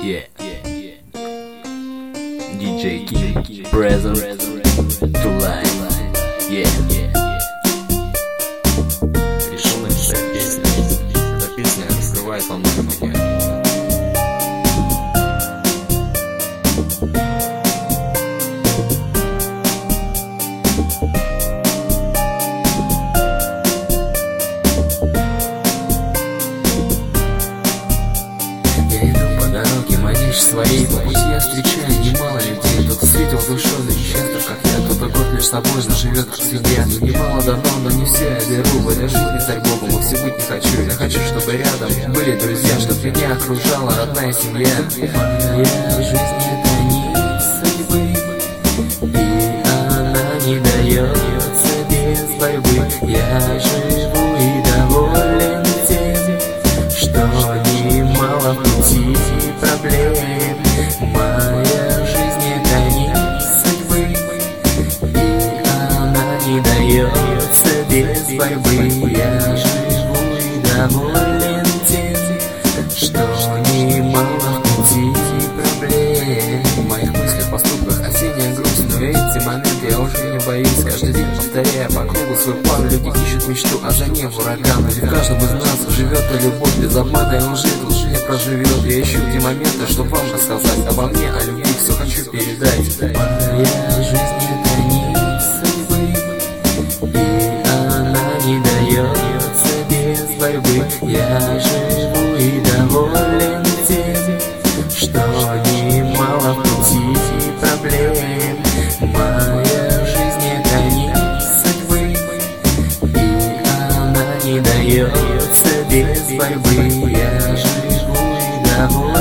Yeah. DJ King, present to life. Yeah. Решил написать песню. Эта песня раскрывает во многом меня. Своей по пути я встречаю немало людей. Кто-то встретил душевный счастлив, как я. Кто-то год лишь собой живет как семья. Немало давно, но не все я беру. В этой жизни стать Богом вовсе быть не хочу. Я хочу, чтобы рядом были друзья, чтобы меня окружала родная семья. Моя жизнь это не судьбы, и она не дается без борьбы. Я живу и доволен тем, что немало в пути проблем. Моя жизнь это не судьбы, и она не дается без борьбы. Я живу и доволен тем, что немало в пути проблем. В моих мыслях, поступках осенняя грусть, но эти моменты я уже не боюсь. Каждый день повторяя по кругу свой план. Люди ищут мечту, а за ней ураган. Ведь в каждом из нас живет та любовь, без обмана и лжи тут не проживет. Я ищу те моменты, чтобы вам рассказать обо мне, о любви, все хочу передать. Моя жизнь это не судьбы, и она не дается без борьбы. Я живу и доволен тем, что немало в пути проблем. Моя жизнь это не судьбы, и она не дается без борьбы. Я живу и доволен